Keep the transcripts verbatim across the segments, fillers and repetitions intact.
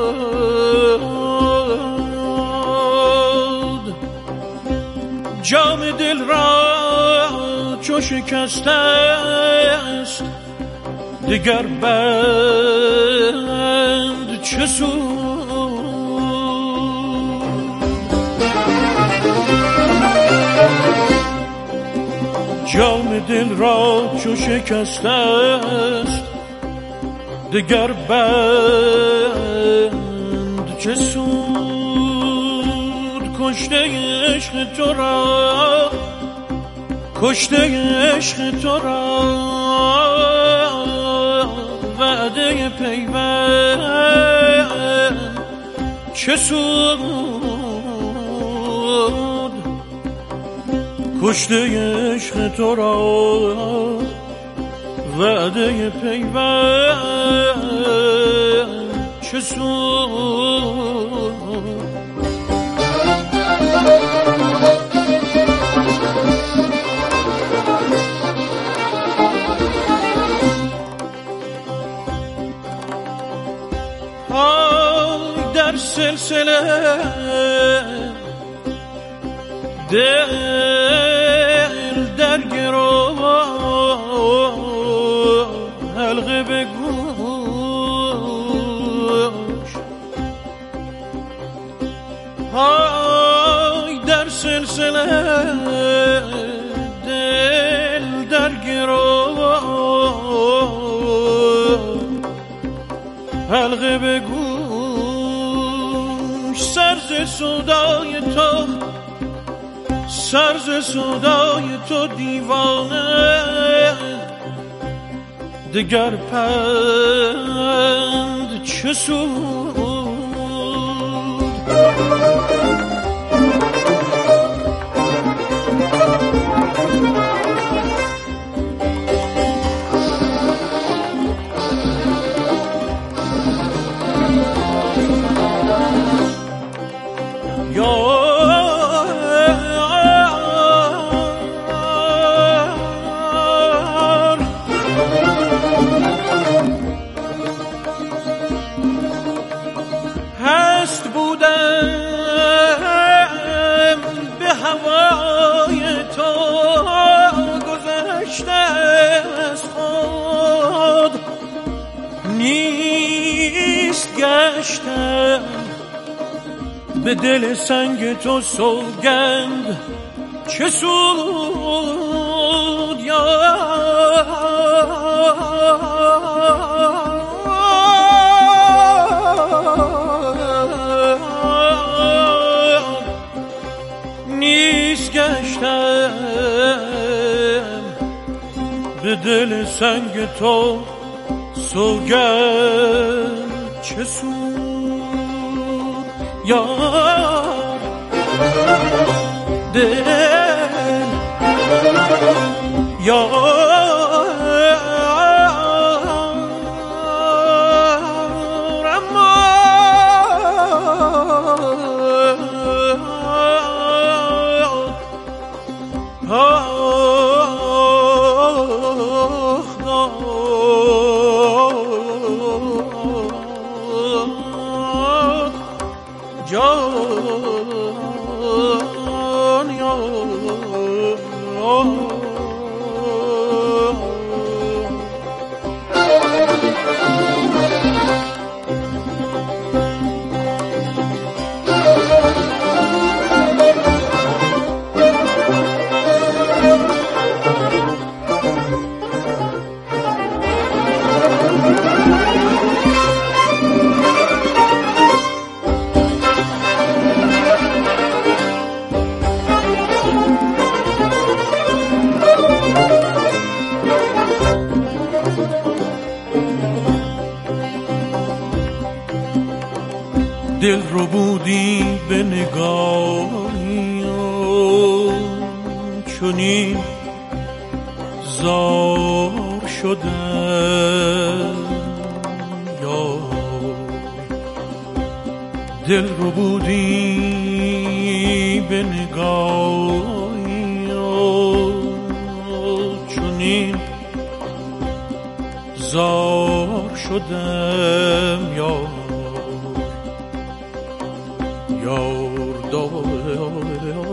جام دل را چو شکسته است دگر بند چه سود. جام دل را چو شکسته است دگر بند چه سود. کشته عشق تو را کشته عشق تو را وعده پیوند چه سود. کشته عشق تو را وعده پیوند چه سود. در سلسله دل در گرو حلقه به گوش. های در سلسله دل در گرو حلقه به گوش. سرز سودای تو سرز سودای تو دیوانه دگر پند چه سود. هست بودم به هوای تو گذشته از خود نیست گشتم به دل سنگ تو سوگند چه سود. نیست گشتم به دل سنگ تو سوگند چه سود. یار دل یار اما جان یا دل رو بودی به نگاهی چونین زار شده یا دل رو بودی به نگاهی چونین زار شدم یا یار دار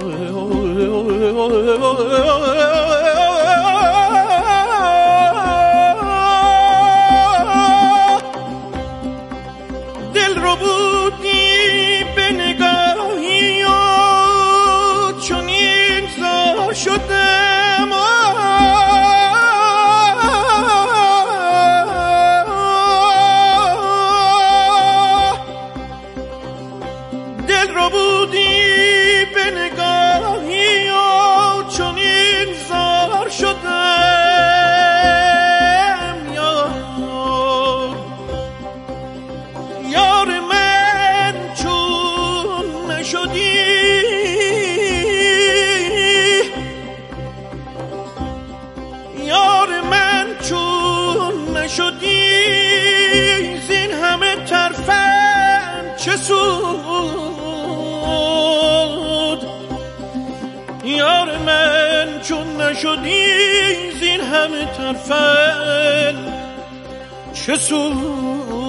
دل رو بودی به نگاهی و چنین زار شدم دل رو بودی به نگاهی و چنین زار شدم یار یار من چون نشدی یار من چون نشدی زین همه طرفم چه سود یار من چون نشدی زین همه طرفم چه سود